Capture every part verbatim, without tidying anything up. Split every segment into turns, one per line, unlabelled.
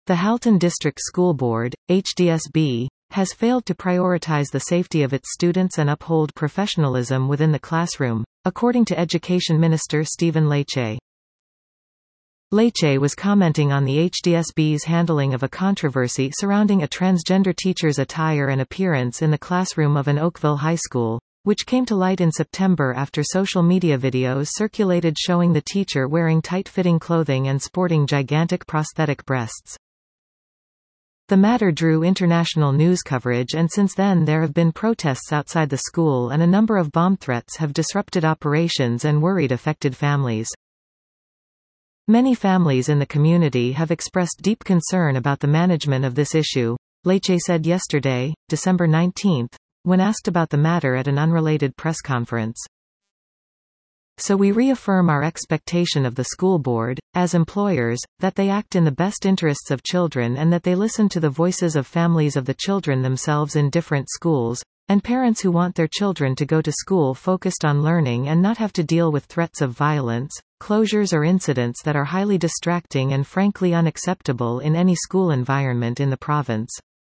The Halton District School Board, H D S B, has failed to prioritize the safety of its students and uphold professionalism within the classroom, according to Education Minister Stephen Lecce. Lecce was commenting on the H D S B's handling of a controversy surrounding a transgender teacher's attire and appearance in the classroom of an Oakville high school, which came to light in September after social media videos circulated showing the teacher wearing tight-fitting clothing and sporting gigantic prosthetic breasts. The matter drew international news coverage, and since then there have been protests outside the school and a number of bomb threats have disrupted operations and worried affected families. Many families in the community have expressed deep concern about the management of this issue, Lecce said yesterday, December nineteenth, when asked about the matter at an unrelated press conference. So we reaffirm our expectation of the school board, as employers, that they act in the best interests of children and that they listen to the voices of families of the children themselves in different schools, and parents who want their children to go to school focused on learning and not have to deal with threats of violence, closures or incidents that are highly distracting and frankly unacceptable in any school environment in the province.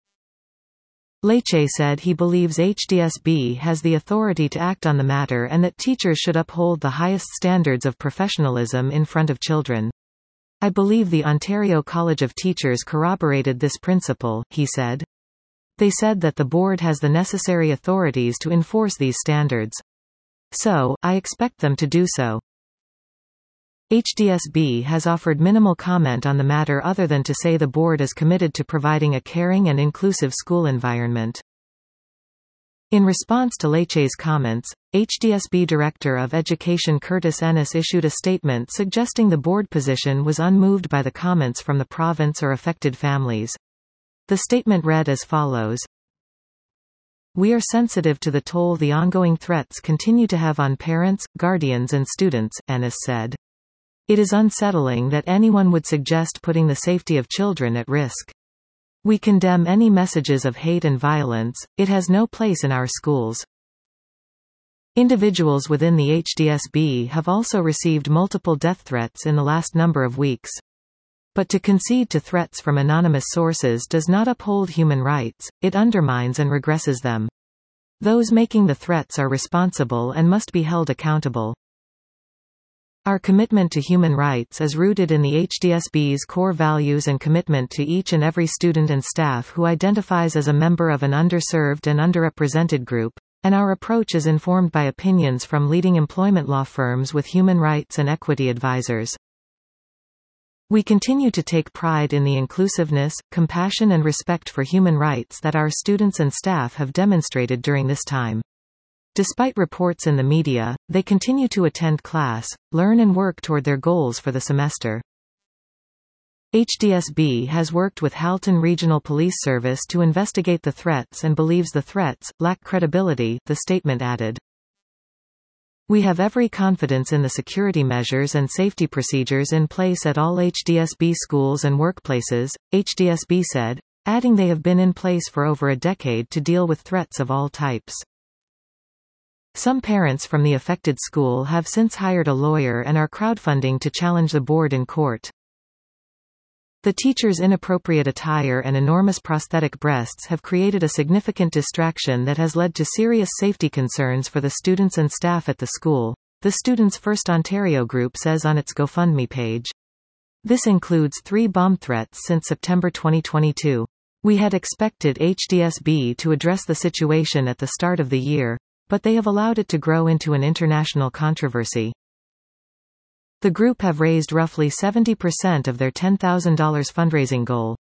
Lecce said he believes H D S B has the authority to act on the matter and that teachers should uphold the highest standards of professionalism in front of children. I believe the Ontario College of Teachers corroborated this principle, he said. They said that the board has the necessary authorities to enforce these standards. So, I expect them to do so. H D S B has offered minimal comment on the matter other than to say the board is committed to providing a caring and inclusive school environment. In response to Lecce's comments, H D S B Director of Education Curtis Ennis issued a statement suggesting the board position was unmoved by the comments from the province or affected families. The statement read as follows: "We are sensitive to the toll the ongoing threats continue to have on parents, guardians and students," Ennis said. "It is unsettling that anyone would suggest putting the safety of children at risk. We condemn any messages of hate and violence. It has no place in our schools." Individuals within the H D S B have also received multiple death threats in the last number of weeks. But to concede to threats from anonymous sources does not uphold human rights, it undermines and regresses them. Those making the threats are responsible and must be held accountable. Our commitment to human rights is rooted in the H D S B's core values and commitment to each and every student and staff who identifies as a member of an underserved and underrepresented group, and our approach is informed by opinions from leading employment law firms with human rights and equity advisors. We continue to take pride in the inclusiveness, compassion and respect for human rights that our students and staff have demonstrated during this time. Despite reports in the media, they continue to attend class, learn and work toward their goals for the semester. H D S B has worked with Halton Regional Police Service to investigate the threats and believes the threats lack credibility, the statement added. We have every confidence in the security measures and safety procedures in place at all H D S B schools and workplaces, H D S B said, adding they have been in place for over a decade to deal with threats of all types. Some parents from the affected school have since hired a lawyer and are crowdfunding to challenge the board in court. The teacher's inappropriate attire and enormous prosthetic breasts have created a significant distraction that has led to serious safety concerns for the students and staff at the school, the Students First Ontario group says on its GoFundMe page. This includes three bomb threats since September twenty twenty-two. We had expected H D S B to address the situation at the start of the year, but they have allowed it to grow into an international controversy. The group have raised roughly seventy percent of their ten thousand dollars fundraising goal.